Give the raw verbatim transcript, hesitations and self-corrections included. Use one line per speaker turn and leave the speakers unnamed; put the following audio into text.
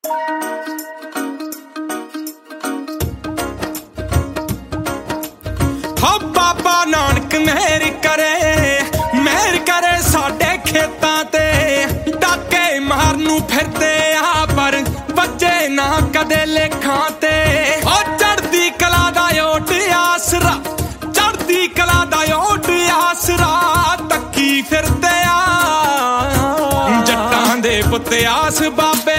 ਹੋ ਬਾਬਾ ਨਾਨਕ ਮਿਹਰ ਕਰੇ, ਮਿਹਰ ਕਰੇ ਸਾਡੇ ਖੇਤਾਂ ਤੇ। ਡਾਕੇ ਮਾਰਨ ਨੂੰ ਫਿਰਦੇ ਆ ਪਰ ਵੱਜੇ ਨਾ ਕਦੇ ਲੇਖਾਂ ਤੇ। ਹੋ ਚੜ੍ਹਦੀ ਕਲਾ ਦਾ ਓਟ ਆਸਰਾ, ਚੜ੍ਹਦੀ ਕਲਾ ਦਾ ਓਟ ਆਸਰਾ ਤੱਕੀ ਫਿਰਦੇ ਆ। ਜੱਟਾਂ ਦੇ ਪੁੱਤ ਆਸ ਬਾਬੇ